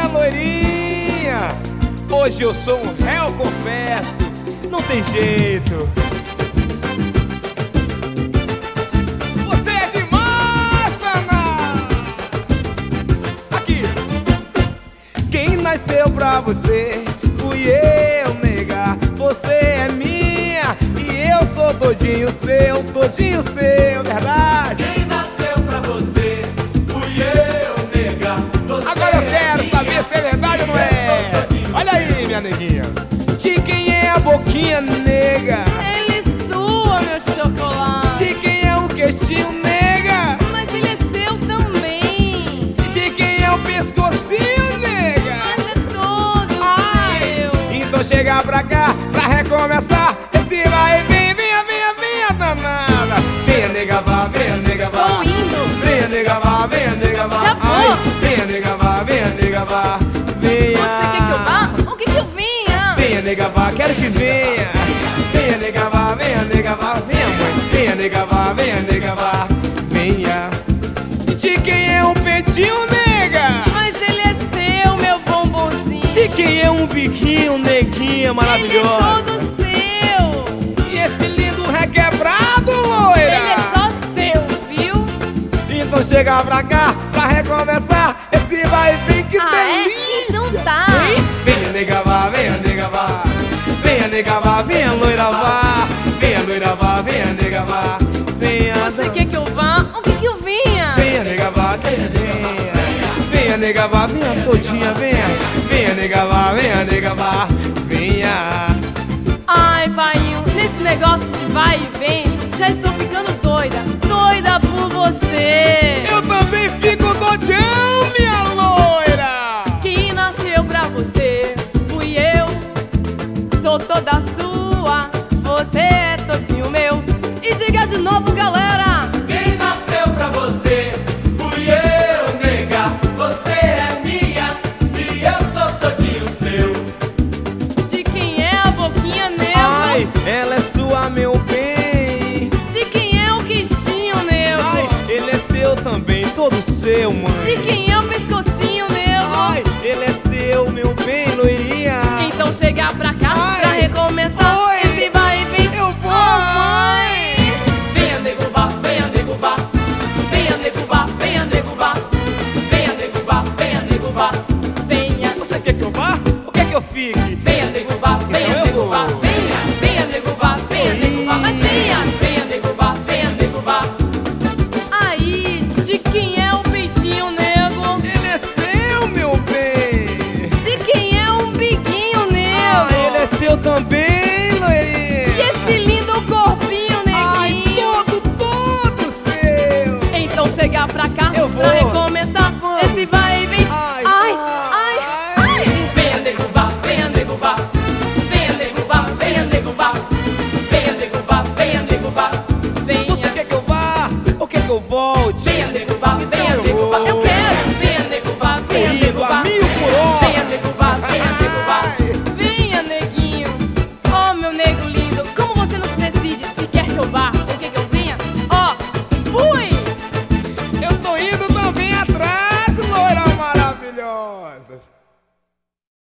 minha loirinha, hoje eu sou um réu, confesso, não tem jeito. Você é demais, Naná. Aqui. Quem nasceu pra você fui eu, nega. Você é minha e eu sou todinho seu, verdade. Quem nasceu pra você fui eu, nega. Você Agora eu quero saber se é verdade ou não é. Olha aí, minha neguinha. De quem é a boquinha, nega? Ele sua, meu chocolate. De quem é o queixinho, nega? Mas ele é seu também. De quem é o pescocinho, nega? Mas é todo seu. Então chega pra cá pra recomeçar. Esse vai e vem, venha, danada. Venha, nega, vá, venha, nega, vá. Tô indo. Venha, nega, vá, venha, nega, vá. Já vou. Ai, venha, nega, vá, venha, nega, vá. Venha. Você quer que eu vá? Ou quer que eu venha? Venha, nega, vá, quero que venha. Venha, nega, vá, venha, nega, vá. Venha, mãe. Venha, nega, vá, venha, nega, vá. Venha. De quem é o peitinho, nega? Mas ele é seu, meu bombonzinho. De quem é um biquinho, neguinha maravilhosa? Ele é todo seu. E esse lindo requebrado, loira? Ele é só seu, viu? Então chega pra cá pra recomeçar. Esse vai e vem, que delícia! É? Então tá. Venha, nega, vá, venha, nega, vá. Venha, nega, vá, venha, loira, vá. Venha, loira, vá, venha, nega, vá. Venha, Você quer que eu vá? Ou quer que eu venha? venha, nega, vá, venha, venha. Venha, nega, vá, venha todinha, venha. Venha, nega, vá, venha, nega, vá. Venha. Ai, painho, nesse negócio de vai e vem, já estou ficando doida, doida por você. Eu também fico doidão, minha loira. Quem nasceu pra você fui eu, sou toda sua, você é todinho meu. E diga de novo, galera. Quem nasceu pra você fui eu, nega. Você é minha e eu sou todinho seu. De quem é a boquinha, nego? Ai, ela é sua, meu bem. De quem é o queixinho, nego? Ai, ele é seu também, todo seu, De mãe. quem é o pescocinho, nego? Ai, ele é seu, meu bem, loirinha. Então chega pra cá Ai. pra recomeçar. Oi. Esse vai e vem. Eu vou, Ai. mãe. Venha, nego, vá, venha, nego, vá. Venha, nego, vá, venha, nego, vá. Venha, nego, vá, venha, nego, vá. Venha, Você quer que eu vá? Ou quer que eu fique? Venha, nego, vá, venha, Eu nego, vou. vá. Venha, venha, nego, vá, venha, nego, vá. Mas venha, venha, nego, vá, venha, nego, vá. aí, de quem é o peitinho, nego? Ele é seu, meu bem. De quem é um biguinho, nego? Ah, ele é seu também, loirinha. E esse lindo corpinho, Ai, neguinho? todo seu. Então chega pra cá Eu vou. pra